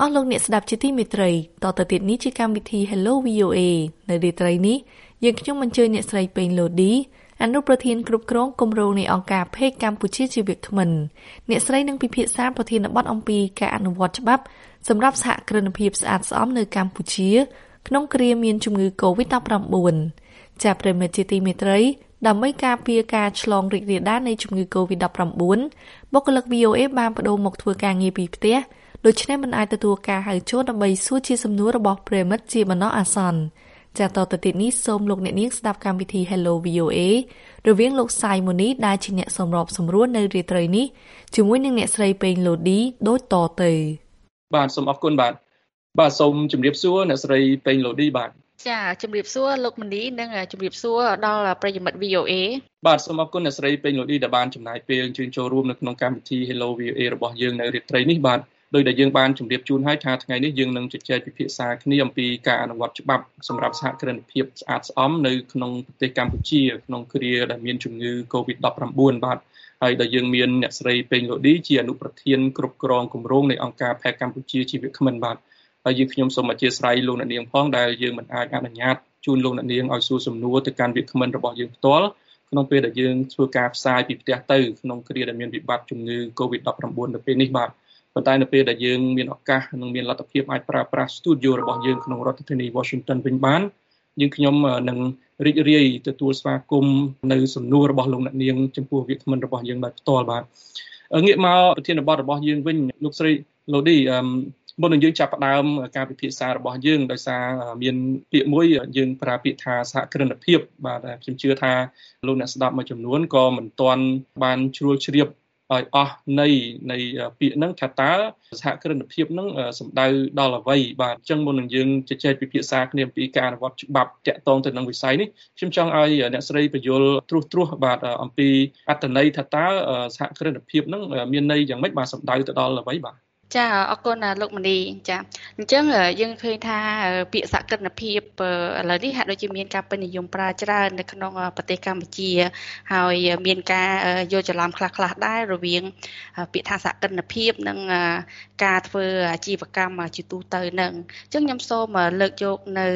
ស់លោកអ្នកស្ដាប់ជាទីមេត្រីតទៅទៀតនេះជាកម្មវិធី Hello VOA នៅរាត្រីនេះយើងខ្ញុំអញ្ជើញអ្នកស្រីពេញឡូឌីអនុប្រធានគ្រប់គ្រងគម្រោងនៃអង្គការភេកកម្ពុជាជាវាគ្មិនអ្នកស្រីនឹងពិភាក្សាប្រធានបទអំពីការអនុវត្តច្បាប់សម្រាប់សហគ្រិនភាពស្អាតស្អំនៅកម្ពុជាក្នុងគ្រាមានជំងឺ Covid-19 ចាប្រិមិត្តជាទីមេត្រីដើម្បីការពារការឆ្លងរីករាលដាលនៃជំងឺ Covid-19 បុគ្គលិក VOA បានបដូរមកធ្វើការងារពីផ្ទះដូច្នេះមិនអាចទទួលការហៅចូលដើម្បីសួរជាសំណួររបស់ប្រិមិត្តជាបណ្ដោះអាសន្នចាតទៅទៀតនេះសូមលោកអ្នកនាងស្ដាប់កម្មវិធី Hello VOA រវាងលោកសាយម៉ូនីដែលជាអ្នកសម្របសម្រួលនៅរាត្រីនេះជាមួយនឹងអ្នកស្រីពេញឡូឌីដូចតទៅបាទសូមអរគុណបាទសូមជម្រាបសួរអ្នកស្រីពេញឡូឌីបាទចាជំរាបសួរលោកម៉ូនីនិងជំរាបសួរដល់ប្រិយមិត្ត VOA បាទសូមអរគុណអ្នកស្រីពេញឡូឌីដែលបានចំណាយពេលអញ្ជើញចូលរួមនៅក្នុងកម្មវិធី Hello VOA របស់យើងនៅរាត្រីនេះបាទដោយដែលយើងបានជម្រាបជូនឲ្យថាថ្ងៃនេះយើងនឹងជជែកពិភាក្សាគ្នាអំពីការអនុវត្តច្បាប់សម្រាប់សហគ្រិនភាពស្អាតស្អំនៅក្នុងប្រទេសកម្ពុជាក្នុងគ្រាដែលមានជំងឺ Covid-19 បាទហើយដែលយើងមានអ្នកស្រីពេញឡូឌីជាអនុប្រធានគ្រប់គ្រងគម្រោងនៃអង្គការភេកកម្ពុជាជាវាគ្មិនបាទហើយយើងខ្ញុំសូមអធិស្ឋានលោកអ្នកនាងផងដែលយើងមិនអាចអនុញ្ញាតជូនលោកអ្នកនាងឲ្យសួរសំណួរទៅកាន់វាគ្មិនរបស់យើងផ្ទាល់ក្នុងពេលដែលយើងធ្វើការផ្សាយពីផ្ទះទៅក្នុងគ្រាដែលមានវិបត្តិជំងឺ Covid-19 នៅពេលនេះបាទប៉ុន្តែនៅពេលដែលយើងមានឱកាសនិងមានលទ្ធភាពអាចប្រើប្រាស់ studio របស់យើងក្នុងរដ្ឋធានី Washington វិញបានយើងខ្ញុំនឹងរីករាយទទួលស្វាគមន៍នៅសំណួររបស់លោកអ្នកនាងចំពោះវាគ្មិនរបស់យើងដោយផ្ទាល់បាទងាកមកប្រធានបទរបស់យើងវិញលោកស្រីឡូឌីមុននឹងយើងចាប់ផ្ដើមការពិភាក្សារបស់យើងដោយសារមានពាក្យមួយយើងប្រើពាក្យថាសហគ្រិនភាពបាទខ្ញុំជឿថាលោកអ្នកស្ដាប់មួយចំនួនក៏មិនទាន់បានជ្រួលជ្រាបឲ្យអស់នៃពាក្យហ្នឹងថាតើសហគ្រិនភាពហ្នឹងសំដៅដល់អ្វីបាទអញ្ចឹងមុននឹងយើងជជែកពិភាក្សាគ្នាអំពីការអនុវត្តច្បាប់តាក់ទងទៅនឹងវិស័យនេះខ្ញុំចង់ឲ្យអ្នកស្រីបញ្យល់ត្រួសបាទអំពីអត្ថន័យថាតើសហគ្រិនភាពហ្នឹងមានន័យយ៉ាងម៉េចបាទសំដៅទៅដល់អ្វីបាទចាអរគុណលោកមនីចាអញ្ចឹងយើងឃើញថាពាក្យសហគ្រិនភាពឥឡូវនេះហាក់ដូចជាមានការពេញនិយមប្រើច្រើននៅក្នុងប្រទេសកម្ពុជាហើយមានការយល់ច្រឡំខ្លះៗដែររវាងពាក្យថាសហគ្រិនភាពនិងការធ្វើអាជីវកម្មជាទូទៅនឹងអញ្ចឹងខ្ញុំសូមលើកយកនៅ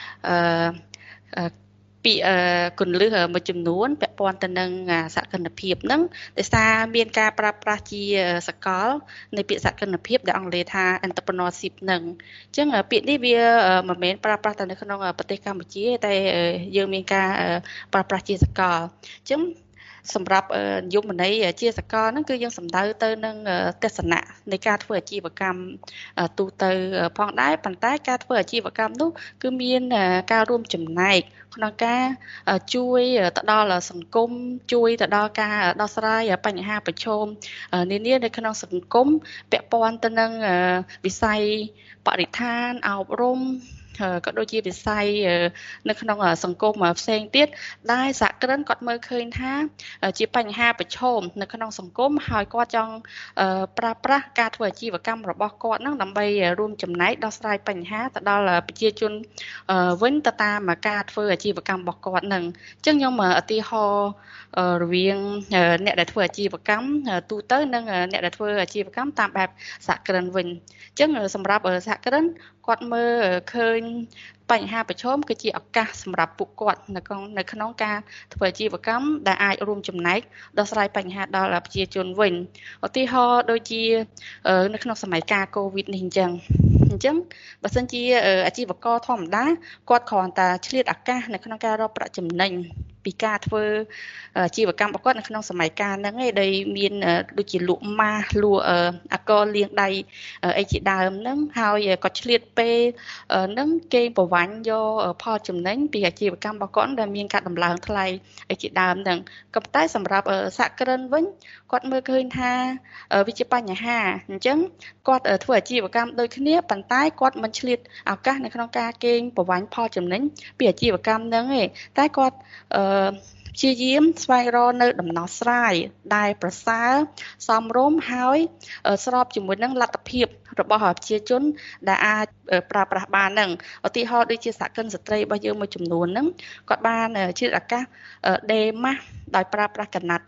ពីគន្លឹះមួយចំនួនពាក់ព័ន្ធទៅនឹងសហគ្រិនភាពហ្នឹងដោយសារមានការប្រើប្រាស់ជាសកលនៃពាក្យសហគ្រិនភាពដែលអង់គ្លេសថា entrepreneurship ហ្នឹងអញ្ចឹងពាក្យនេះវាមិនមែនប្រើប្រាស់តែនៅក្នុងប្រទេសកម្ពុជាតែយើងមានការប្រើប្រាស់ជាសកលអញ្ចឹងសម្រាប់និយមន័យជាសកលហ្នឹងគឺយើងសំដៅទៅនឹងទស្សនៈនៃការធ្វើអាជីវកម្មទូទៅផងដែរប៉ុន្តែការធ្វើអាជីវកម្មនោះគឺមានការរួមចំណែកក្នុងការជួយទៅដល់សង្គមជួយទៅដល់ការដោះស្រាយបញ្ហាប្រឈមនានានៅក្នុងសង្គមពាក់ព័ន្ធទៅនឹងវិស័យបរិស្ថានអប់រំក៏ដូចជាវិស័យនៅក្នុងសង្គមផ្សេងទៀតដែលសហគ្រិនគាត់មើលឃើញថាជាបញ្ហាប្រឈមនៅក្នុងសង្គមហើយគាត់ចង់ប្រើប្រាស់ការធ្វើអាជីវកម្មរបស់គាត់ហ្នឹងដើម្បីរួមចំណែកដោះស្រាយបញ្ហាទៅដល់ប្រជាជនវិញទៅតាមការធ្វើអាជីវកម្មរបស់គាត់ហ្នឹងអញ្ចឹងខ្ញុំឧទាហរណ៍រវាងអ្នកដែលធ្វើអាជីវកម្មទូទៅនិងអ្នកដែលធ្វើអាជីវកម្មតាមបែបសហគ្រិនវិញអញ្ចឹងសម្រាប់សហគ្រិនគាត់មើលឃើញបញ្ហាប្រឈមគឺជាឱកាសសម្រាប់ពួកគាត់នៅក្នុងការធ្វើអាជីវកម្មដែលអាចរួមចំណែកដោះស្រាយបញ្ហាដល់ប្រជាជនវិញឧទាហរណ៍ដូចជានៅក្នុងសម័យកាល COVID នេះអញ្ចឹងបើសិនជាអាជីវករធម្មតាគាត់គ្រាន់តែឆ្លៀតឱកាសនៅក្នុងការរកប្រាក់ចំណេញពីការធ្វើអាជីវកម្មរបស់គាត់នៅក្នុងសម័យកាលហ្នឹងឯងដែលមានដូចជាលក់ម៉ាសលក់អាករលាងដៃអីជាដើមហ្នឹងហើយគាត់ឆ្លៀតពេលហ្នឹងគេប្រវាញ់យកផលចំណេញពីអាជីវកម្មរបស់គាត់ដែលមានការដំឡើងថ្លៃអីជាដើមហ្នឹងក៏ប៉ុន្តែសម្រាប់សហគ្រិនវិញគាត់មើលឃើញថាវាជាបញ្ហាអញ្ចឹងគាត់ធ្វើអាជីវកម្មដូចគ្នាប៉ុន្តែគាត់មិនឆ្លៀតឱកាសនៅក្នុងការកេងប្រវាញ់ផលចំណេញពីអាជីវកម្មហ្នឹងឯងតែគាត់ព្យាយាមស្វែងរកនៅដំណោះស្រាយដែលប្រសើរសមរម្យហើយស្របជាមួយនឹងលទ្ធភាពរបស់ប្រជាជនដែលអាចប្រើប្រាស់បានហ្នឹងឧទាហរណ៍ដូចជាសហគ្រិនស្ត្រីរបស់យើងមួយចំនួនហ្នឹងគាត់បានជាឱកាសដេម៉ាស់ដោយប្រើប្រាស់កណាត់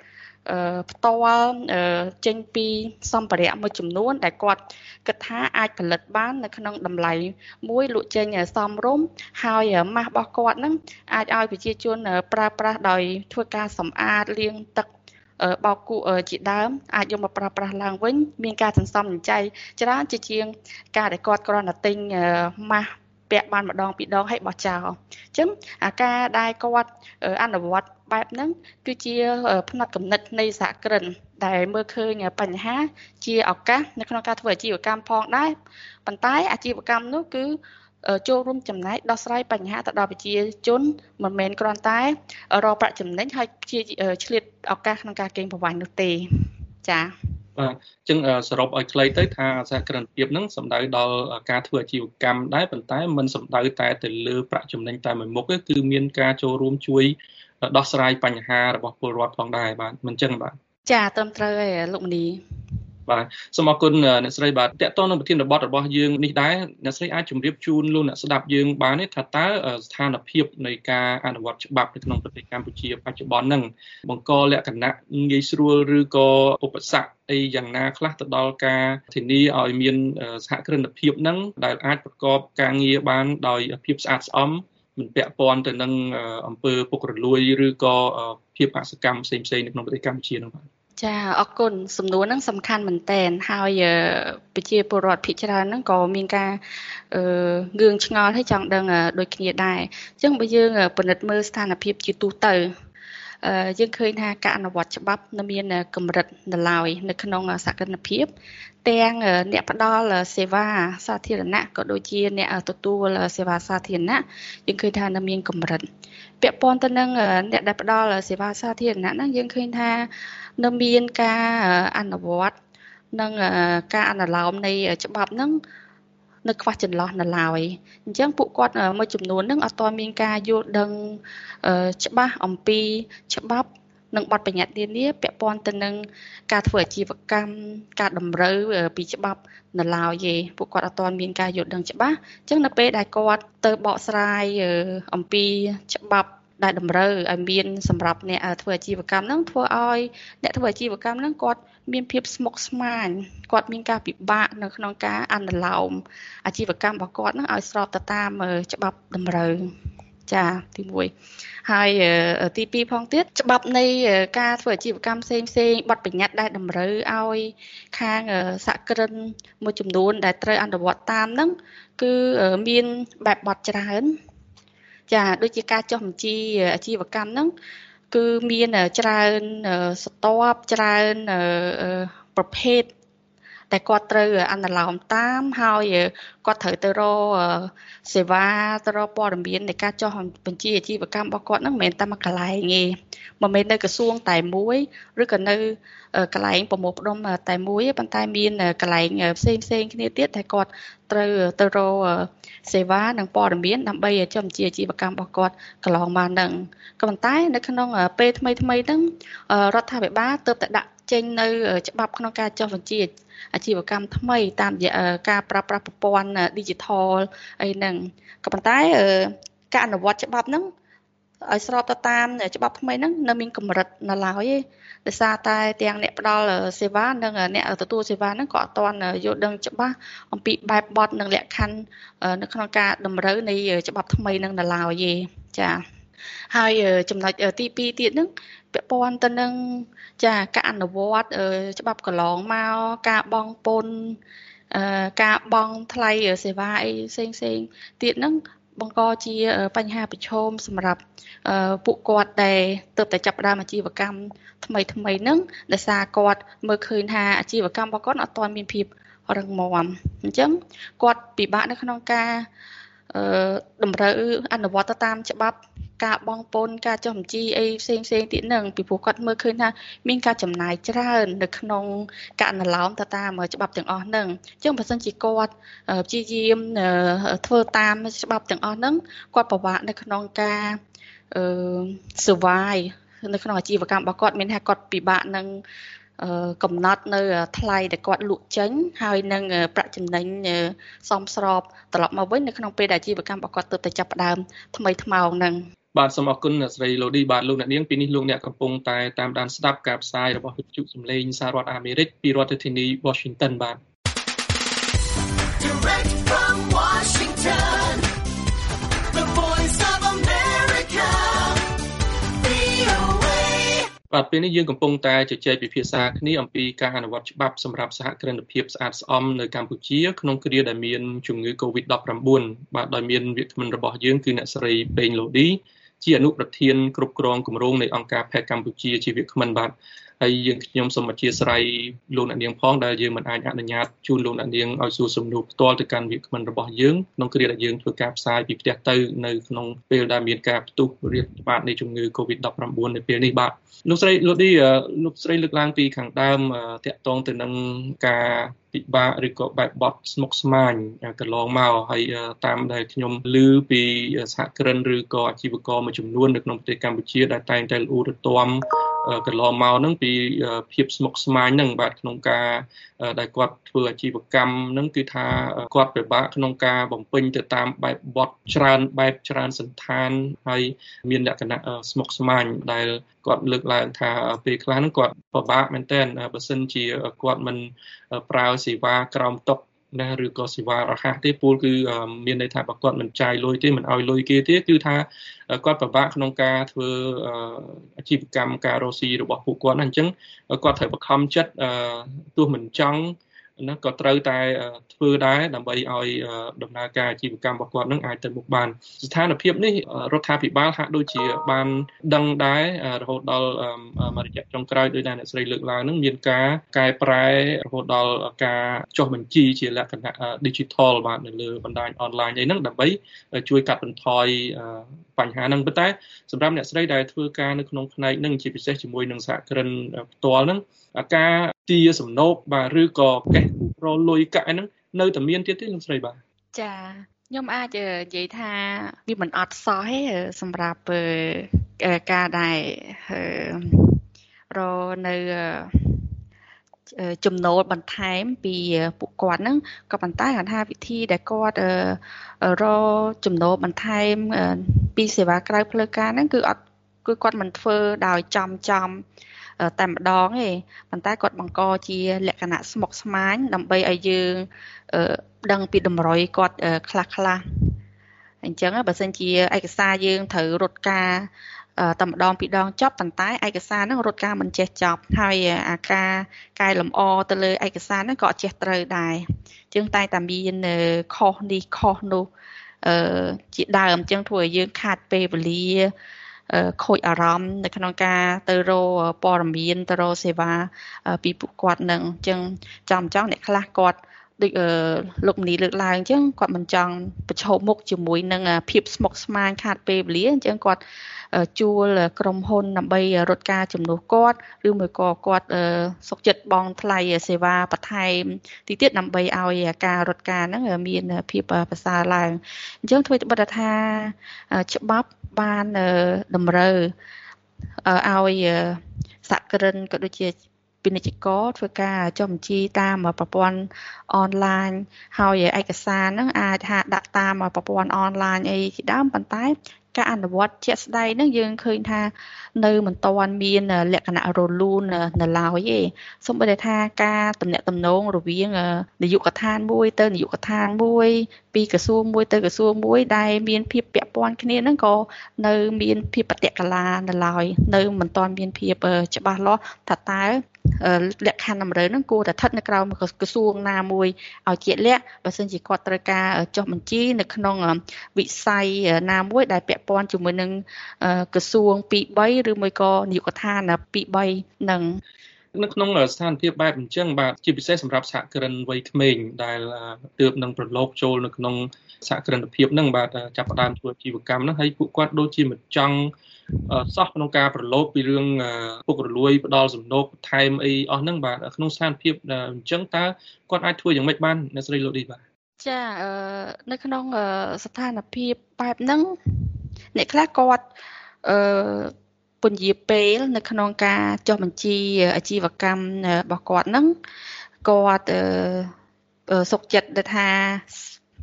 ផ្ទាល់ចេញពីសម្ភារៈមួយចំនួនដែលគាត់គិតថាអាចផលិតបាននៅក្នុងតម្លៃមួយលក់ចេញសមរម្យហើយម៉ាស់របស់គាត់ហ្នឹងអាចឲ្យប្រជាជនប្រើប្រាស់ដោយធ្វើការសម្អាតលាងទឹកបោកគក់ជាដើមអាចយកមកប្រើប្រាស់ឡើងវិញមានការសន្សំសំចៃច្រើនជាជាងការដែលគាត់គ្រាន់តែទិញម៉ាស់ពាក់បានម្ដងពីរដងហើយបោះចោលអញ្ចឹងការដែលគាត់អនុវត្តបែបហ្នឹងគឺជាផ្នត់គំនិតនៃសហគ្រិនដែលមើលឃើញបញ្ហាជាឱកាសនៅក្នុងការធ្វើអាជីវកម្មផងដែរប៉ុន្តែអាជីវកម្មនោះគឺចូលរួមចំណែកដោះស្រាយបញ្ហាទៅដល់ប្រជាជនមិនមែនគ្រាន់តែរកប្រាក់ចំណេញហើយជាឆ្លៀតឱកាសក្នុងការកេងប្រវ័ញ្ចនោះទេចា៎បាទអញ្ចឹងសរុបឲ្យខ្លីទៅថាសហគ្រិនភាពហ្នឹងសំដៅដល់ការធ្វើអាជីវកម្មដែរប៉ុន្តែមិនសំដៅតែទៅលើប្រាក់ចំណេញតែមួយមុខទេគឺមានការចូលរួមជួយដោះស្រាយបញ្ហារបស់ពលរដ្ឋផងដែរបាទមិនអញ្ចឹងបាទចាត្រឹមត្រូវហើយលោកមនីបាទសូមអរគុណអ្នកស្រីបាទតកតងនឹងប្រធានបទរបស់យើងនេះដែរអ្នកស្រីអាចជម្រាបជូនលោកអ្នកស្ដាប់យើងបានទេថាតើស្ថានភាពនៃការអនុវត្តច្បាប់នៅក្នុងប្រទេសកម្ពុជាបច្ចុប្បន្នហ្នឹងបង្កលក្ខណៈងាយស្រួលឬក៏ឧបសគ្គអីយ៉ាងណាខ្លះទៅដល់ការធានាឲ្យមានសហគ្រិនភាពហ្នឹងដែលអាចប្រកបការងារបានដោយភាពស្អាតស្អំមិនពាក់ព័ន្ធទៅនឹងអំពើពុករលួយឬក៏ភាពអសកម្មផ្សេងៗនៅក្នុងប្រទេសកម្ពុជាហ្នឹងបាទចាអរគុណសំណួរហ្នឹងសំខាន់មែនតើហើយប្រជាពលរដ្ឋភាគច្រើនហ្នឹងក៏មានការងឿងឆ្ងល់ហើយចង់ដឹងដូចគ្នាដែរអញ្ចឹងបើយើងពិនិត្យមើលស្ថានភាពជាទូទៅយើងឃើញថាការអនុវត្តច្បាប់នៅមានកម្រិតនៅឡើយនៅក្នុងសកម្មភាពទាំងអ្នកផ្ដល់សេវាសាធារណៈក៏ដូចជាអ្នកទទួលសេវាសាធារណៈយើងឃើញថានៅមានកម្រិតពាក់ព័ន្ធទៅនឹងអ្នកដែលផ្ដល់សេវាសាធារណៈហ្នឹងយើងឃើញថានៅមានការអនុវត្តនិងការអនុលោមនៃច្បាប់ហ្នឹងនៅខ្វះចន្លោះនៅឡើយអញ្ចឹងពួកគាត់មួយចំនួនហ្នឹងអត់ទាន់មានការយល់ដឹងច្បាស់អំពីច្បាប់និងបទបញ្ញត្តិនានាពាក់ព័ន្ធទៅនឹងការធ្វើអាជីវកម្មការតម្រូវពីច្បាប់នៅឡើយទេពួកគាត់អត់ទាន់មានការយល់ដឹងច្បាស់អញ្ចឹងនៅពេលដែលគាត់ទៅបកស្រាយអំពីច្បាប់ដែលតម្រូវឲ្យមានសម្រាប់អ្នកធ្វើអាជីវកម្មហ្នឹងធ្វើឲ្យអ្នកធ្វើអាជីវកម្មហ្នឹងគាត់មានភាពស្មុគស្មាញគាត់មានការពិបាកនៅក្នុងការអនុលោមអាជីវកម្មរបស់គាត់ហ្នឹងឲ្យស្របទៅតាមច្បាប់តម្រូវចាទី1ហើយទី2ផងទៀតច្បាប់នៃការធ្វើអាជីវកម្មផ្សេងបទបញ្ញត្តិដែលតម្រូវឲ្យខាងសហគ្រិនមួយចំនួនដែលត្រូវអនុវត្តតាមហ្នឹងគឺមានបែបបទច្រើនចាដូចជាការចុះបញ្ជីអាជីវកម្មហ្នឹងគឺមានច្រើនស្ទាប់ច្រើនប្រភេទតែគាត់ត្រូវអនុលោមតាមហើយគាត់ត្រូវទៅរកសេវាទៅរកព័ត៌មាននៃការចុះបញ្ជីអាជីវកម្មរបស់គាត់ហ្នឹងមិនមែនតែមួយកន្លែងទេមិនមែននៅក្រសួងតែមួយឬក៏នៅកន្លែងប្រមូលផ្ដុំតែមួយទេប៉ុន្តែមានកន្លែងផ្សេងគ្នាទៀតដែលគាត់ត្រូវទៅរកសេវានិងព័ត៌មានដើម្បីចុះបញ្ជីអាជីវកម្មរបស់គាត់កន្លងមកហ្នឹងក៏ប៉ុន្តែនៅក្នុងពេលថ្មីហ្នឹងរដ្ឋាភិបាលទើបតែដាក់ចេញនៅច្បាប់ក្នុងការចុះបញ្ជីអាជីវកម្មថ្មីតាមរយៈការប្រើប្រាស់ប្រព័ន្ធ digital អីហ្នឹងក៏ប៉ុន្តែការអនុវត្តច្បាប់ហ្នឹងឲ្យស្របទៅតាមច្បាប់ថ្មីហ្នឹងនៅមានកម្រិតនៅឡើយទេដោយសារតែទាំងអ្នកផ្ដល់សេវានិងអ្នកទទួលសេវាហ្នឹងក៏អត់ទាន់យល់ដឹងច្បាស់អំពីបែបបទនិងលក្ខខណ្ឌនៅក្នុងការតម្រូវនៃច្បាប់ថ្មីហ្នឹងនៅឡើយទេចាហើយចំណុចទី2ទៀតហ្នឹងពាក់ព័ន្ធទៅនឹងចាការអនុវត្តច្បាប់កន្លងមកការបង់ពន្ធការបង់ថ្លៃសេវាអីផ្សេងទៀតហ្នឹងបង្កជាបញ្ហាប្រឈមសម្រាប់ពួកគាត់ដែលទើបតែចាប់ផ្ដើមអាជីវកម្មថ្មីហ្នឹងដោយសារគាត់មើលឃើញថាអាជីវកម្មរបស់គាត់អត់ទាន់មានភាពរឹងមាំអញ្ចឹងគាត់ពិបាកនៅក្នុងការតម្រូវអនុវត្តតាមច្បាប់ការបង់ពន្ធការចុះបញ្ជីអីផ្សេងទៀតហ្នឹងពីព្រោះគាត់មើលឃើញថាមានការចំណាយច្រើននៅក្នុងការអនុលោមទៅតាមច្បាប់ទាំងអស់ហ្នឹងអញ្ចឹងបើសិនជាគាត់ព្យាយាមធ្វើតាមច្បាប់ទាំងអស់ហ្នឹងគាត់ពិបាកនៅក្នុងការsurvive នៅក្នុងអាជីវកម្មរបស់គាត់មានថាគាត់ពិបាកនឹងកំណត់នៅថ្លៃដែលគាត់លក់ចេញហើយនឹងប្រាក់ចំណេញសមស្របត្រឡប់មកវិញនៅក្នុងពេលដែលអាជីវកម្មរបស់គាត់ទើបតែចាប់ផ្ដើមថ្មីថ្មោងហ្នឹងបាទសូមអរគុណស្រីឡូឌីបាទលោកអ្នកនាងពីនេះលោកអ្នកកំពុងតែតាមដានស្ដាប់ការផ្សាយរបស់វិទ្យុសំឡេងសហរដ្ឋអាមេរិកពីរដ្ឋធានី Washington បាទ Direct from Washington The Voice of America VOA បាទពេលនេះយើងកំពុងតែជជែកពិភាក្សាគ្នាអំពីការអនុវត្តច្បាប់សម្រាប់សហគ្រិនភាពស្អាតស្អំនៅកម្ពុជាក្នុងគ្រាដែលមានជំងឺ COVID-19 បាទដោយមានវាគ្មិនរបស់យើងគឺអ្នកស្រីពេងឡូឌីជាអនុប្រធានគ្រប់គ្រងគម្រោងនៃអង្គការផេកកម្ពុជាជាវាគ្មិនបាទហើយយើងខ្ញុំសូមអធិស្ឋានលោកអ្នកនាងផងដែលយើងមិនអាចអនុញ្ញាតជូនលោកអ្នកនាងឲ្យសួរសំណួរផ្ទាល់ទៅកាន់វាគ្មិនរបស់យើងក្នុងគ្រាដែលយើងធ្វើការផ្សាយពីផ្ទះទៅនៅក្នុងពេលដែលមានការផ្ទុះរាតត្បាតនៃជំងឺ COVID-19 នៅពេលនេះបាទលោកស្រីលោកឌីលោកស្រីលើកឡើងពីខាងដើមតាក់ទងទៅនឹងការពិបាកឬក៏បែបបទស្មុគស្មាញកន្លងមកហើយតាមដែលខ្ញុំឮពីសហគ្រិនឬក៏អាជីវករមួយចំនួននៅក្នុងប្រទេសកម្ពុជាដែលតែងតែលូរទាំកន្លងមកហ្នឹងពីភាពស្មុគស្មាញហ្នឹងបាទក្នុងការដែលគាត់ធ្វើអាជីវកម្មហ្នឹងគឺថាគាត់ពិបាកក្នុងការបំពេញទៅតាមបែបបទច្រើនបែបច្រើនសន្តានហើយមានលក្ខណៈស្មុគស្មាញដែលគាត់លើកឡើងថាពេលខ្លះហ្នឹងគាត់ពិបាកមែនទែនបើសិនជាគាត់មិនប្រើសេវាក្រោមតុណាឬក៏សេវារហ័សទេពលគឺមានន័យថាបើគាត់មិនចាយលុយទេមិនឲ្យលុយគេទេគឺថាគាត់ពិបាកក្នុងការធ្វើអាជីវកម្មការរកស៊ីរបស់ពួកគាត់ណាអញ្ចឹងគាត់ត្រូវបង្ខំចិត្តទោះមិនចង់ណាក៏ត្រូវតែធ្វើដែរដើម្បីឲ្យដំណើរការអាជីវកម្មរបស់គាត់នឹងអាចទៅមុខបានស្ថានភាពនេះរដ្ឋាភិបាលហាក់ដូចជាបានដឹងដែររហូតដល់មួយរយៈចុងក្រោយដោយដែលអ្នកស្រីលើកឡើងនឹងមានការកែប្រែរហូតដល់ការចុះបញ្ជីជាលក្ខណៈ digital បាទនៅលើបណ្ដាញអនឡាញអីហ្នឹងដើម្បីជួយកាត់បន្ថយបញ្ហាហ្នឹងប៉ុន្តែសម្រាប់អ្នកស្រីដែលធ្វើការនៅក្នុងផ្នែកហ្នឹងជាពិសេសជាមួយនឹងសហគ្រិនផ្ទាល់ហ្នឹងការទាសំណូកបាទឬក៏កេះរលុយកាក់ហ្នឹងនៅតែមានទៀតទេលោកស្រីបាទចាខ្ញុំអាចនិយាយថាវាមិនអត់សោះទេសម្រាប់ការដែលរនៅចំណូលបន្ថែមពីពួកគាត់ហ្នឹងក៏ប៉ុន្តែគាត់ថាវិធីដែលគាត់រកចំណូលបន្ថែមពីសេវាក្រៅផ្លូវការហ្នឹងគឺគាត់មិនធ្វើដោយចំតែម្ដងទេប៉ុន្តែគាត់បង្កជាលក្ខណៈស្មុគស្មាញដើម្បីឲ្យយើងដឹងពីតម្រុយគាត់ខ្លះអញ្ចឹងបើសិនជាឯកសារយើងត្រូវរត់ការតែម្ដងពីរដងចប់ប៉ុន្តែឯកសារហ្នឹងរត់ការមិនចេះចប់ហើយអាការកែលម្អទៅលើឯកសារហ្នឹងក៏អត់ចេះត្រូវដែរអញ្ចឹងតែតែមានខុសនេះខុសនោះជាដើមអញ្ចឹងធ្វើឲ្យយើងខាតពេលវេលាខូចអារម្មណ៍នៅក្នុងការទៅរកព័ត៌មានទៅរកសេវាពីពួកគាត់នឹងអញ្ចឹងចង់អ្នកខ្លះគាត់ដូចលោកមនីលើកឡើងអញ្ចឹងគាត់មិនចង់ប្រឈមមុខជាមួយនឹងភាពស្មុគស្មាញខាតពេលវេលាអញ្ចឹងគាត់ជួលក្រុមហ៊ុនដើម្បីរត់ការជំនួសគាត់ឬមួយក៏គាត់សុខចិត្តបង់ថ្លៃសេវាបន្ថែមទីទៀតដើម្បីឲ្យការរត់ការហ្នឹងមានភាពប្រសើរឡើងអញ្ចឹងធ្វើត្បិតថាច្បាប់បានតម្រូវឲ្យសហគ្រិនក៏ដូចជាពាណិជ្ជករធ្វើការចុះបញ្ជីតាមប្រព័ន្ធអនឡាញហើយឯកសារហ្នឹងអាចថាដាក់តាមប្រព័ន្ធអនឡាញអីជាដើមប៉ុន្តែការអនុវត្តជាក់ស្ដែងហ្នឹងយើងឃើញថានៅមិនទាន់មានលក្ខណៈរលូននៅឡើយទេសូម្បីតែថាការទំនាក់ទំនងរវាងនាយកដ្ឋានមួយទៅនាយកដ្ឋានមួយពីក្រសួងមួយទៅក្រសួងមួយដែលមានភាពពាក់ព័ន្ធគ្នាហ្នឹងក៏នៅមានភាពបដិកលានៅឡើយនៅមិនទាន់មានភាពច្បាស់លាស់ថាតើលក្ខខណ្ឌតម្រូវហ្នឹងគួរតែស្ថិតនៅក្រោមក្រសួងណាមួយឲ្យជាក់លាក់បើសិនជាគាត់ត្រូវការចុះបញ្ជីនៅក្នុងវិស័យណាមួយដែលពាក់ព័ន្ធជាមួយនឹងក្រសួង 2-3 ឬមួយក៏នាយកដ្ឋាន 2-3 នឹងនៅក្នុងស្ថានភាពបែបអញ្ចឹងបាទជាពិសេសសម្រាប់សហគ្រិនវ័យក្មេងដែលទើបនឹងប្រឡូកចូលនៅក្នុងសហគ្រិនភាពហ្នឹងបាទចាប់ផ្ដើមធ្វើអាជីវកម្មហ្នឹងហើយពួកគាត់ដូចជាមិនចង់សោះក្នុងការប្រឡូកពីរឿងពុករលួយផ្ដាល់សំណូកថែមអីអស់ហ្នឹងបាទក្នុងស្ថានភាពអញ្ចឹងតើគាត់អាចធ្វើយ៉ាងម៉េចបានអ្នកស្រីលូឌីបាទចានៅក្នុងស្ថានភាពបែបហ្នឹងអ្នកខ្លះគាត់ពន្យាពេលនៅក្នុងការចុះបញ្ជីអាជីវកម្មរបស់គាត់ហ្នឹងគាត់សុខចិត្តថា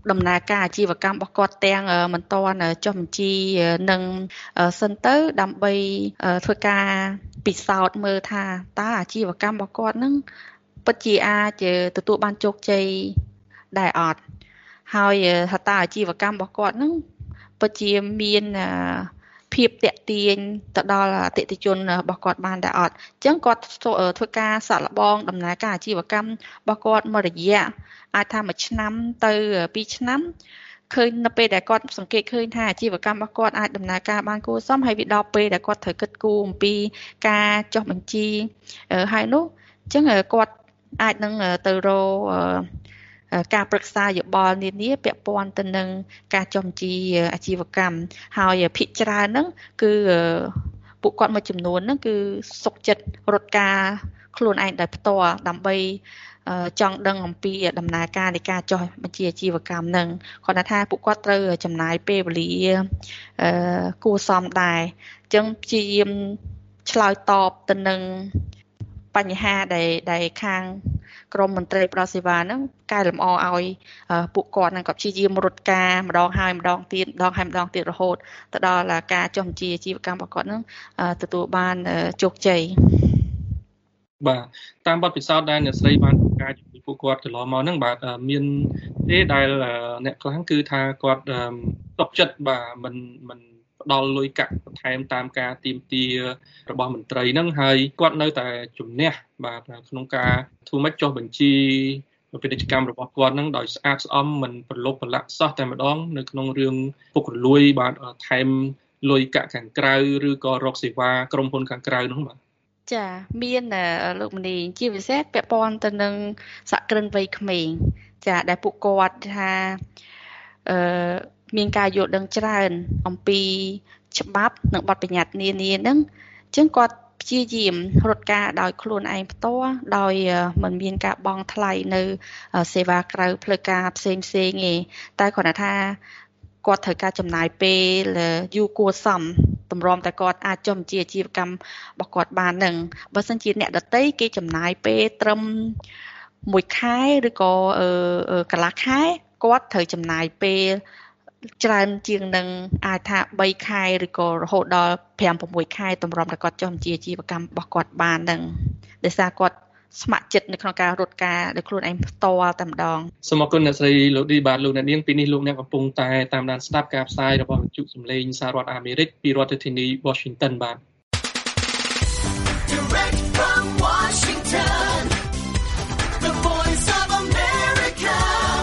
ដំណើរការអាជីវកម្មរបស់គាត់ទាំងមិនទាន់ចុះបញ្ជីនឹងសិនទៅដើម្បីធ្វើការពិសោធន៍មើលថាតើអាជីវកម្មរបស់គាត់នឹងពិតជាអាចទទួលបានជោគជ័យដែរអត់ហើយថាតើអាជីវកម្មរបស់គាត់នឹងពិតជាមានភាពតាក់ទាញទៅដល់អតិថិជនរបស់គាត់បានដែរអត់អញ្ចឹងគាត់ធ្វើការសាកល្បងដំណើរការអាជីវកម្មរបស់គាត់មួយរយៈអាចថា1ឆ្នាំទៅ2ឆ្នាំឃើញនៅពេលដែលគាត់សង្កេតឃើញថាអាជីវកម្មរបស់គាត់អាចដំណើរការបានគួរសមហើយវាដល់ពេលដែលគាត់ត្រូវគិតគូរអំពីការចុះបញ្ជីហើយនោះអញ្ចឹងគាត់អាចនឹងទៅរកការប្រឹក្សាយោបល់នានាពាក់ព័ន្ធទៅនឹងការចុះបញ្ជីអាជីវកម្មហើយភាគច្រើនហ្នឹងគឺពួកគាត់មួយចំនួនហ្នឹងគឺសុខចិត្តរត់ការខ្លួនឯងដោយផ្ទាល់ដើម្បីចង់ដឹងអំពីដំណើរការនៃការចុះបញ្ជីអាជីវកម្មហ្នឹងគាត់ថាពួកគាត់ត្រូវចំណាយពេលវេលាគួរសមដែរអញ្ចឹងព្យាយាមឆ្លើយតបទៅនឹងបញ្ហាដែលខាងក្រមមន្ត្រីផ្ដល់សេវាហ្នឹងកែលម្អឲ្យពួកគាត់ហ្នឹងក៏ព្យាយាមរត់ការម្ដងហើយម្ដងទៀតម្ដងហើយម្ដងទៀតរហូតទៅដល់ការចុះបញ្ជីអាជីវកម្មរបស់គាត់ហ្នឹងទទួលបានជោគជ័យបាទតាមបទពិសោធន៍ដែលអ្នកស្រីបានធ្វើការជាមួយពួកគាត់កន្លងមកហ្នឹងបាទមានទេដែលអ្នកខ្លះគឺថាគាត់តប់ចិត្តបាទមិនផ្ដល់លុយកាក់បន្ថែមតាមការទាមទាររបស់មន្ត្រីហ្នឹងហើយគាត់នៅតែជំនះបាទក្នុងការធ្វើម៉េចចុះបញ្ជីពាណិជ្ជកម្មរបស់គាត់ហ្នឹងដោយស្អាតស្អំមិនប្រឡប់ប្រឡាក់សោះតែម្ដងនៅក្នុងរឿងពុករលួយបាទថែមលុយកាក់ខាងក្រៅឬក៏រកសេវាក្រុមហ៊ុនខាងក្រៅហ្នឹងបាទចាមានលោកមនីជាពិសេសពាក់ព័ន្ធទៅនឹងសហគ្រិនវ័យក្មេងចាដែលពួកគាត់ថាមានការយល់ដឹងច្រើនអំពីច្បាប់និងបទបញ្ញត្តិនានាហ្នឹងអញ្ចឹងគាត់ព្យាយាមរត់ការដោយខ្លួនឯងផ្ទាល់ដោយមិនមានការបង់ថ្លៃនៅសេវាក្រៅផ្លូវការផ្សេងទេតែគាត់ថាគាត់ត្រូវការចំណាយពេលយូរគួរសមតម្រាំតែគាត់អាចចុះបញ្ជីអាជីវកម្មរបស់គាត់បាននឹងបើសិនជាអ្នកដទៃគេចំណាយពេលត្រឹម1ខែឬក៏កន្លះខែគាត់ត្រូវចំណាយពេលច្រើនជាងនឹងអាចថា3ខែឬក៏រហូតដល់5-6ខែតម្រាំតែគាត់ចុះបញ្ជីអាជីវកម្មរបស់គាត់បាននឹងដោយសារគាត់ស្ម័គ្រចិត្តនៅក្នុងការរត់ការដោយខ្លួនឯងផ្ទាល់តែម្ដងសូមអរគុណអ្នកស្រីលោកឌីបាទលោកអ្នកនាងពីនេះលោកអ្នកកំពុងតែតាមដានស្ដាប់ការផ្សាយរបស់វិទ្យុសំឡេងសហរដ្ឋអាមេរិកពីរដ្ឋធានី Washington បាទ Direct from Washington, the voice of America,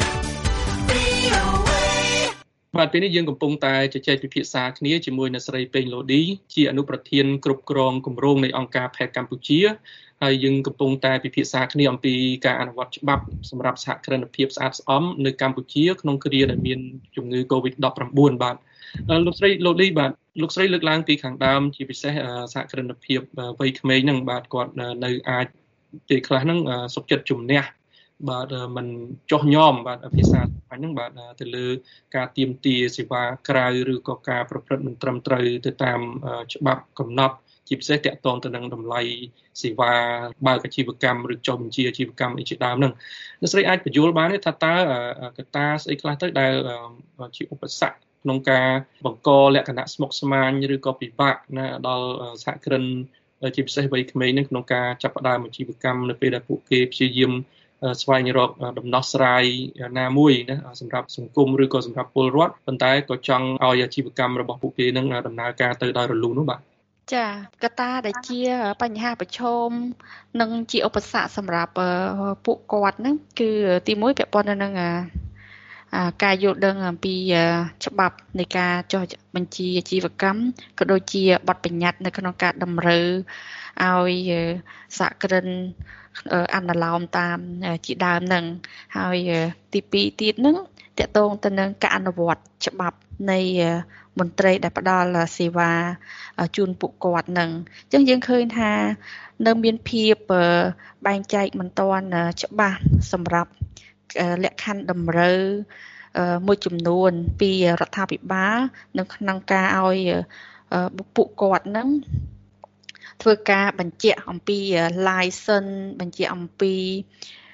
VOA. បាទពេលនេះយើងកំពុងតែជជែកពិភាក្សាគ្នាជាមួយអ្នកស្រីពេញឡូឌីជាអនុប្រធានគ្រប់គ្រងគម្រោងនៃអង្គការផេកកម្ពុជាហើយយើងកំពុងតែពិភាក្សាគ្នាអំពីការអនុវត្តច្បាប់សម្រាប់សហគ្រិនភាពស្អាតស្អំនៅកម្ពុជាក្នុងគ្រាដែលមានជំងឺ Covid-19 បាទលោកស្រីឡូឌីបាទលោកស្រីលើកឡើងពីខាងដើមជាពិសេសសហគ្រិនភាពវ័យក្មេងហ្នឹងបាទគាត់នៅអាចពេលខ្លះហ្នឹងសុខចិត្តជំនះបាទមិនចោះញោមបាទភាសាហ្នឹងបាទទៅលើការទាមទារសេវាក្រៅឬក៏ការប្រព្រឹត្តមិនត្រឹមត្រូវទៅតាមច្បាប់កំណត់ជាពិសេសតាក់ទងទៅនឹងតម្លៃសេវាបើកអាជីវកម្មឬចុះបញ្ជីអាជីវកម្មអីជាដើមហ្នឹងអ្នកស្រីអាចបញ្យល់បានទេថាតើកត្តាស្អីខ្លះទៅដែលជាឧបសគ្គក្នុងការបង្កលក្ខណៈស្មុគស្មាញឬក៏ពិបាកណាដល់សហគ្រិនជាពិសេសវ័យក្មេងហ្នឹងក្នុងការចាប់ផ្ដើមអាជីវកម្មនៅពេលដែលពួកគេព្យាយាមស្វែងរកដំណោះស្រាយណាមួយណាសម្រាប់សង្គមឬក៏សម្រាប់ពលរដ្ឋប៉ុន្តែក៏ចង់ឲ្យអាជីវកម្មរបស់ពួកគេនឹងដំណើរការទៅដោយរលូននោះបាទចាកត្តាដែលជាបញ្ហាប្រឈមនិងជាឧបសគ្គសម្រាប់ពួកគាត់ហ្នឹងគឺទី1ពាក់ព័ន្ធនឹងការយល់ដឹងអំពីច្បាប់នៃការចុះបញ្ជីអាជីវកម្មក៏ដូចជាបទបញ្ញត្តិនៅក្នុងការតម្រូវឲ្យសហគ្រិនអនុលោមតាមជាដើមហ្នឹងហើយទី2ទៀតហ្នឹងតកតងទៅនឹងការអនុវត្តច្បាប់នៃមន្ត្រីដែលផ្ដល់សេវាជូនពួកគាត់ហ្នឹងអញ្ចឹងយើងឃើញថានៅមានភាពបែងចែកមិនទាន់ច្បាស់សម្រាប់លក្ខខណ្ឌតម្រូវមួយចំនួនពីរដ្ឋាភិបាលនៅក្នុងការឲ្យពួកគាត់ហ្នឹងធ្វើការបញ្ជាក់អំពី license បញ្ជាក់អំពី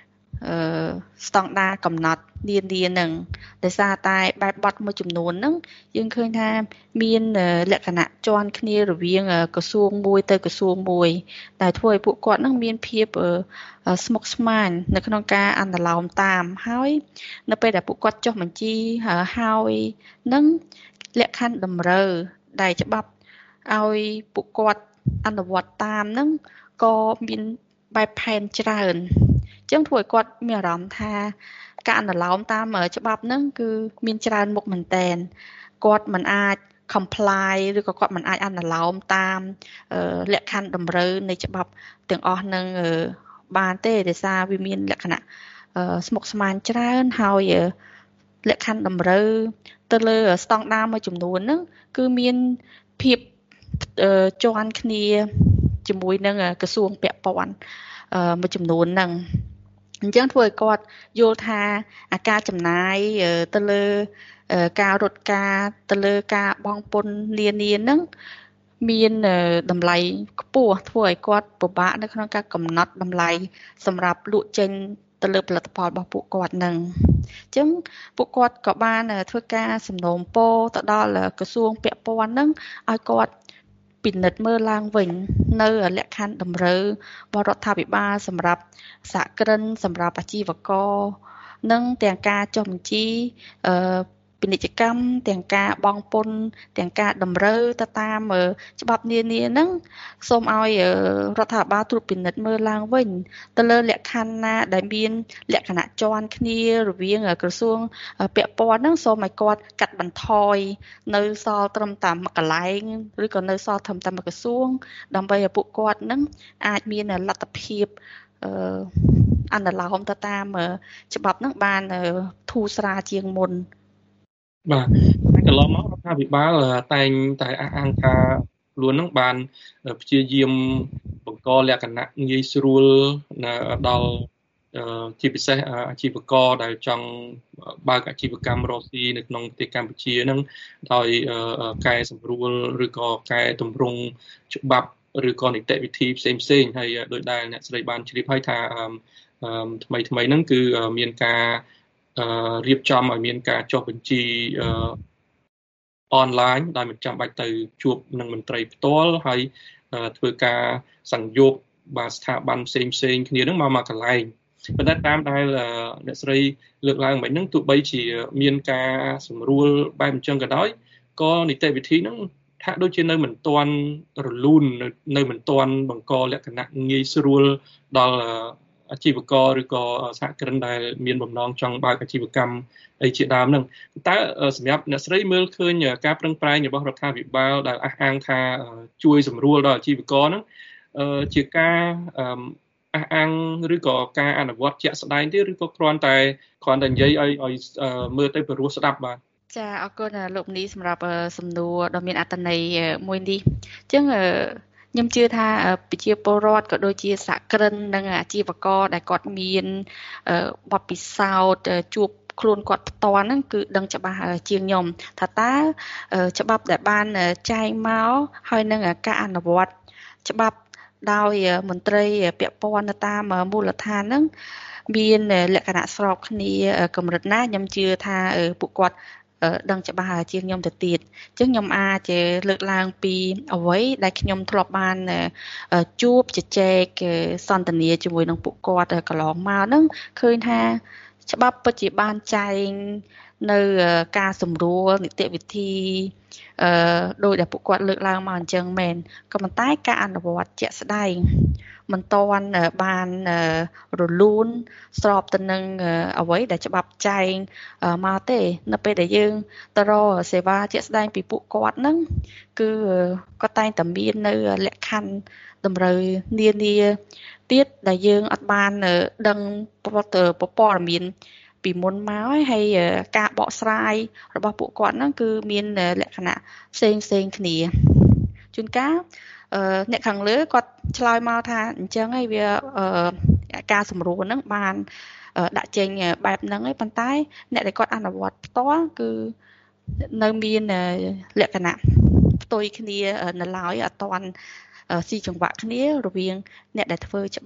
ស្តង់ដារកំណត់នានានឹងដោយសារតែបែបបទមួយចំនួនហ្នឹងយើងឃើញថាមានលក្ខណៈជាន់គ្នារវាងក្រសួងមួយទៅក្រសួងមួយដែលធ្វើឲ្យពួកគាត់ហ្នឹងមានភាពស្មុគស្មាញនៅក្នុងការអនុលោមតាមហើយនៅពេលដែលពួកគាត់ចុះបញ្ជីហើយនឹងលក្ខខណ្ឌតម្រូវដែលច្បាប់ឲ្យពួកគាត់អនុវត្តតាមហ្នឹងក៏មានបែបផែនច្រើនអញ្ចឹងធ្វើឲ្យគាត់មានអារម្មណ៍ថាការអនុលោមតាមច្បាប់ហ្នឹងគឺមានច្រើនមុខមែនតែនគាត់មិនអាច comply ឬក៏គាត់មិនអាចអនុលោមតាមលក្ខខណ្ឌតម្រូវនៃច្បាប់ទាំងអស់ហ្នឹងបានទេដោយសារវាមានលក្ខណៈស្មុគស្មាញច្រើនហើយលក្ខខណ្ឌតម្រូវទៅលើស្តង់ដារមួយចំនួនហ្នឹងគឺមានភាពជាន់គ្នាជាមួយនឹងក្រសួងពាក់ព័ន្ធមួយចំនួនហ្នឹងអញ្ចឹងធ្វើឲ្យគាត់យល់ថាការចំណាយទៅលើការរត់ការទៅលើការបង់ពន្ធនានាហ្នឹងមានតម្លៃខ្ពស់ធ្វើឲ្យគាត់ពិបាកនៅក្នុងការកំណត់តម្លៃសម្រាប់លក់ចេញទៅលើផលិតផលរបស់ពួកគាត់ហ្នឹងអញ្ចឹងពួកគាត់ក៏បានធ្វើការសំណូមពរទៅដល់ក្រសួងពាក់ព័ន្ធហ្នឹងឲ្យគាត់ពិនិត្យមើលឡើងវិញនៅលក្ខខណ្ឌតម្រូវរបស់រដ្ឋាភិបាលសម្រាប់សហគ្រិនសម្រាប់អាជីវករនិងទាំងការចុះបញ្ជីពាណិជ្ជកម្មទាំងការបង់ពន្ធទាំងការតម្រូវទៅតាមច្បាប់នានាហ្នឹងសូមឲ្យរដ្ឋាភិបាលត្រួតពិនិត្យមើលឡើងវិញទៅលើលក្ខខណ្ឌណាដែលមានលក្ខណៈជាន់គ្នារវាងក្រសួងពាក់ព័ន្ធហ្នឹងសូមឲ្យគាត់កាត់បន្ថយនៅសល់ត្រឹមតែមួយកន្លែងឬក៏នៅសល់ត្រឹមតែមួយក្រសួងដើម្បីឲ្យពួកគាត់ហ្នឹងអាចមានលទ្ធភាពអនុលោមទៅតាមច្បាប់ហ្នឹងបានធូរស្រាលជាងមុនបាទកន្លងមករដ្ឋាភិបាលតែងតែអះអាងថាខ្លួននឹងបានព្យាយាមបង្កលក្ខណៈងាយស្រួលដល់ជាពិសេសអាជីវករដែលចង់បើកអាជីវកម្មរកស៊ីនៅក្នុងប្រទេសកម្ពុជានឹងដោយកែសម្រួលឬក៏កែតម្រង់ច្បាប់ឬក៏នីតិវិធីផ្សេងៗហើយដោយដែលអ្នកស្រីបានជ្រាបហើយថាថ្មីហ្នឹងគឺមានការរៀបចំឲ្យមានការចុះបញ្ជីអនឡាញដោយមិនចាំបាច់ទៅជួបនឹងមន្ត្រីផ្ទាល់ហើយធ្វើការសង្យោគបាទស្ថាប័នផ្សេងគ្នានឹងមកកន្លែងប៉ុន្តែតាមដែលអ្នកស្រីលើកឡើងមិញហ្នឹងទោះបីជាមានការសម្រួលបែបអញ្ចឹងក៏ដោយក៏នីតិវិធីហ្នឹងថាដូចជានៅមិនទាន់រលូននៅមិនទាន់បង្កលក្ខណៈងាយស្រួលដល់អាជីវករឬក៏សហគ្រិនដែលមានបំណងចង់បើកអាជីវកម្មអីជាដើមហ្នឹងតើសម្រាប់អ្នកស្រីមើលឃើញការប្រឹងប្រែងរបស់រដ្ឋាភិបាលដែលអះអាងថាជួយសម្រួលដល់អាជីវករហ្នឹងជាការអះអាងឬក៏ការអនុវត្តជាក់ស្ដែងទេឬក៏គ្រាន់តែនិយាយឲ្យមើលទៅព្រោះស្ដាប់បាទចាអរគុណលោកនីសម្រាប់សំណួរដ៏មានអត្ថន័យមួយនេះអញ្ចឹងខ្ញុំជឿថាប្រជាពលរដ្ឋក៏ដូចជាសហគ្រិននិងអាជីវករដែលគាត់មានបទពិសោធន៍ជួបខ្លួនគាត់ផ្ទាល់ហ្នឹងគឺដឹងច្បាស់ជាងខ្ញុំថាតើច្បាប់ដែលបានចែងមកហើយនឹងការអនុវត្តច្បាប់ដោយមន្ត្រីពាក់ព័ន្ធនៅតាមមូលដ្ឋានហ្នឹងមានលក្ខណៈស្របគ្នាកម្រិតណាខ្ញុំជឿថាពួកគាត់ដឹងច្បាស់ជាងខ្ញុំទៅទៀតអញ្ចឹងខ្ញុំអាចលើកឡើងពីអ្វីដែលខ្ញុំធ្លាប់បានជួបជជែកសន្ទនាជាមួយនឹងពួកគាត់កន្លងមកហ្នឹងឃើញថាច្បាប់ពិតជាបានចែងនៅការសម្រួលនីតិវិធីដោយដែលពួកគាត់លើកឡើងមកអញ្ចឹងមែនក៏ប៉ុន្តែការអនុវត្តជាក់ស្ដែងមិនទាន់បានរលូនស្របទៅនឹងអ្វីដែលច្បាប់ចែងមកទេនៅពេលដែលយើងទៅរកសេវាជាក់ស្ដែងពីពួកគាត់ហ្នឹងគឺគាត់តែងតែមាននៅលក្ខខណ្ឌតម្រូវនានាទៀតដែលយើងអត់បានដឹងព័ត៌មានពីមុនមកហើយការបកស្រាយរបស់ពួកគាត់ហ្នឹងគឺមានលក្ខណៈផ្សេងគ្នាជួនកាលអ្នកខាងលើគាត់ឆ្លើយមកថាអញ្ចឹងហើយវាការសម្រួលហ្នឹងបានដាក់ចេញបែបហ្នឹងហើយប៉ុន្តែអ្នកដែលគាត់អនុវត្តផ្ទាល់គឺនៅមានលក្ខណៈផ្ទុយគ្នានៅឡើយអត់ទាន់ស៊ីចង្វាក់គ្នារវាងអ្នកដែលធ្វើច្បាប់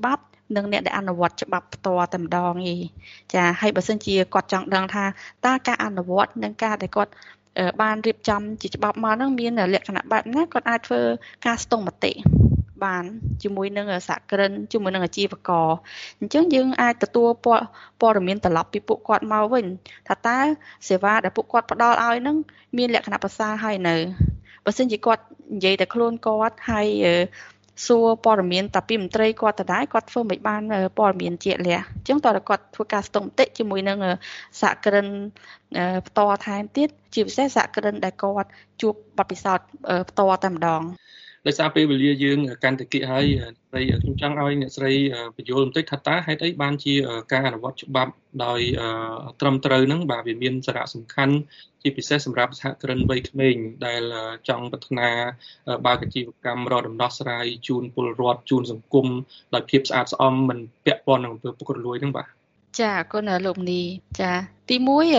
និងអ្នកដែលអនុវត្តច្បាប់ផ្ទាល់តែម្ដងឯងចាហើយបើសិនជាគាត់ចង់ដឹងថាតើការអនុវត្តនិងការដែលគាត់បានរៀបចំជាច្បាប់មកហ្នឹងមានលក្ខណៈបែបណាគាត់អាចធ្វើការស្ទង់មតិបានជាមួយនឹងសហគ្រិនជាមួយនឹងអាជីវករអញ្ចឹងយើងអាចទទួលព័ត៌មានត្រឡប់ពីពួកគាត់មកវិញថាតើសេវាដែលពួកគាត់ផ្ដល់ឲ្យហ្នឹងមានលក្ខណៈប្រសើរហើយនៅបើសិនជាគាត់និយាយតែខ្លួនគាត់ហើយសួរព័ត៌មានតាពីមន្ត្រីគាត់ដដែលគាត់ធ្វើមិនបានព័ត៌មានជាក់លាក់អញ្ចឹងតើគាត់ធ្វើការស្ទង់មតិជាមួយនឹងសហគ្រិនផ្ទាល់ថែមទៀតជាពិសេសសហគ្រិនដែលគាត់ជួបបទពិសោធន៍ផ្ទាល់តែម្ដងដោយសារពេលវេលាយើងកាន់តែគិតហើយខ្ញុំចង់ឲ្យអ្នកស្រីបញ្យល់បន្តិចថាតើហេតុអីបានជាការអនុវត្តច្បាប់ដោយត្រឹមត្រូវហ្នឹងបាទវាមានសារៈសំខាន់ជាពិសេសសម្រាប់សហគ្រិនវ័យក្មេងដែលចង់ប្រាថ្នាបើកអាជីវកម្មរកដំណោះស្រាយជូនពលរដ្ឋជូនសង្គមដោយភាពស្អាតស្អំមិនពាក់ព័ន្ធនឹងអំពើពុករលួយហ្នឹងបាទចាអរគុណលោកនីចាទី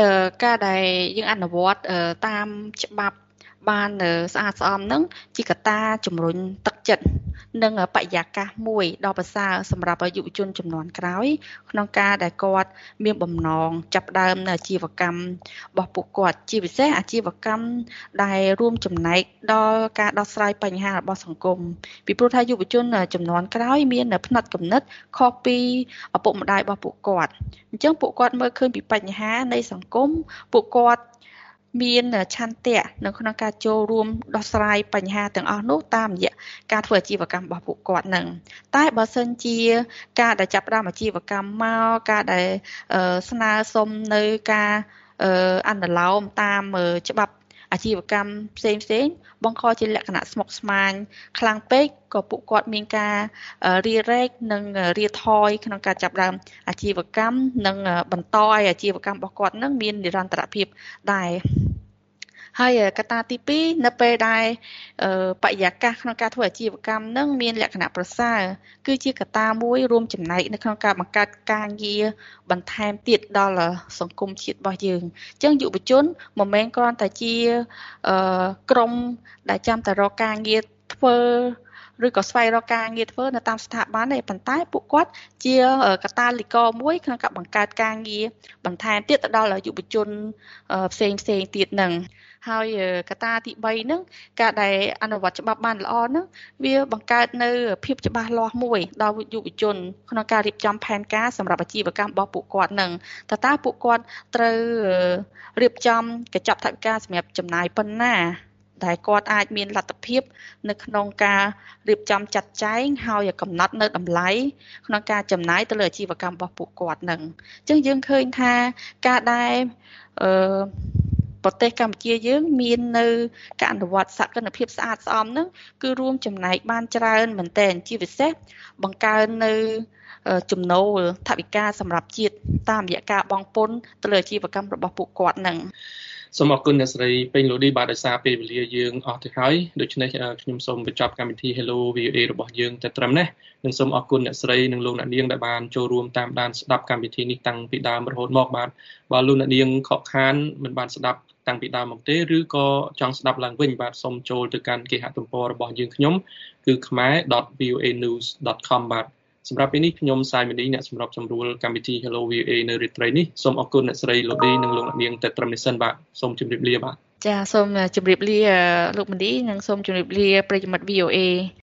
1ការដែលយើងអនុវត្តតាមច្បាប់បានស្អាតស្អំហ្នឹងជាកត្តាជំរុញទឹកចិត្តនិងបរិយាកាសមួយដ៏ប្រសើរសម្រាប់យុវជនជំនាន់ក្រោយក្នុងការដែលគាត់មានបំណងចាប់ផ្ដើមនៅអាជីវកម្មរបស់ពួកគាត់ជាពិសេសអាជីវកម្មដែលរួមចំណែកដល់ការដោះស្រាយបញ្ហារបស់សង្គមពីព្រោះថាយុវជនជំនាន់ក្រោយមានផ្នត់គំនិតខុសពីឪពុកម្ដាយរបស់ពួកគាត់អញ្ចឹងពួកគាត់មើលឃើញពីបញ្ហានៃសង្គមពួកគាត់មានឆន្ទៈនៅក្នុងការចូលរួមដោះស្រាយបញ្ហាទាំងអស់នោះតាមរយៈការធ្វើអាជីវកម្មរបស់ពួកគាត់នឹងតែបើសិនជាការដែលចាប់ផ្ដើមអាជីវកម្មមកការដែលស្នើសុំនៅការអនុលោមតាមច្បាប់អាជីវកម្មផ្សេងបង្កជាលក្ខណៈស្មុគស្មាញខ្លាំងពេកក៏ពួកគាត់មានការរារែកនិងរាថយក្នុងការចាប់ផ្ដើមអាជីវកម្មនិងបន្តឲ្យអាជីវកម្មរបស់គាត់នឹងមាននិរន្តរភាពដែរហើយកត្តាទី2នៅពេលដែលបរិយាកាសក្នុងការធ្វើអាជីវកម្មនឹងមានលក្ខណៈប្រសើរគឺជាកត្តាមួយរួមចំណែកនៅក្នុងការបង្កើតការងារបន្ថែមទៀតដល់សង្គមជាតិរបស់យើងអញ្ចឹងយុវជនមិនមែនគ្រាន់តែជាក្រុមដែលចាំតែរកការងារធ្វើឬក៏ស្វែងរកការងារធ្វើនៅតាមស្ថាប័នទេប៉ុន្តែពួកគាត់ជាកត្តាលីករមួយក្នុងការបង្កើតការងារបន្ថែមទៀតទៅដល់យុវជនផ្សេងទៀតនឹងហើយកត្តាទី3ហ្នឹងការដែលអនុវត្តច្បាប់បានល្អហ្នឹងវាបង្កើតនៅភាពច្បាស់លាស់មួយដល់យុវជនក្នុងការរៀបចំផែនការសម្រាប់អាជីវកម្មរបស់ពួកគាត់ហ្នឹងតើពួកគាត់ត្រូវរៀបចំកញ្ចប់ថវិកាសម្រាប់ចំណាយប៉ុណ្ណាដែលគាត់អាចមានលទ្ធភាពនៅក្នុងការរៀបចំចាត់ចែងហើយកំណត់នៅតម្លៃក្នុងការចំណាយទៅលើអាជីវកម្មរបស់ពួកគាត់នឹងអញ្ចឹងយើងឃើញថាការដែលប្រទេសកម្ពុជាយើងមាននៅការអនុវត្តសកម្មភាពស្អាតស្អំហ្នឹងគឺរួមចំណែកបានច្រើនមែនទែនជាពិសេសបង្កើននៅចំណូលថវិកាសម្រាប់ជាតិតាមរយៈការបង់ពន្ធទៅលើអាជីវកម្មរបស់ពួកគាត់ហ្នឹងសូមអរគុណអ្នកស្រីពេញលូឌីបាទដោយសារពេលវេលាយើងអស់ទៅហើយដូច្នេះខ្ញុំសូមបញ្ចប់កម្មវិធី Hello VOA របស់យើងតែត្រឹមនេះនិងសូមអរគុណអ្នកស្រីនិងលោកអ្នកនាងដែលបានចូលរួមតាមដានស្ដាប់កម្មវិធីនេះតាំងពីដើមរហូតមកបាទបើលោកអ្នកនាងខកខានមិនបានស្ដាប់តាំងពីដើមមកទេឬក៏ចង់ស្ដាប់ឡើងវិញបាទសូមចូលទៅកាន់គេហទំព័ររបស់យើងខ្ញុំគឺ khmer.voanews.com បាទសម្រាប់ពេលនេះខ្ញុំសាយមនីអ្នកសម្របសម្រួលកម្មវិធី Hello VOA នៅរាត្រីនេះសូមអរគុណអ្នកស្រីលូឌីនិងលោកអ្នកនាងតែត្រឹមនេះសិនបាទសូមជម្រាបលាបាទចាសូមជម្រាបលាលោកមនីនិងសូមជម្រាបលាប្រិយមិត្ត VOA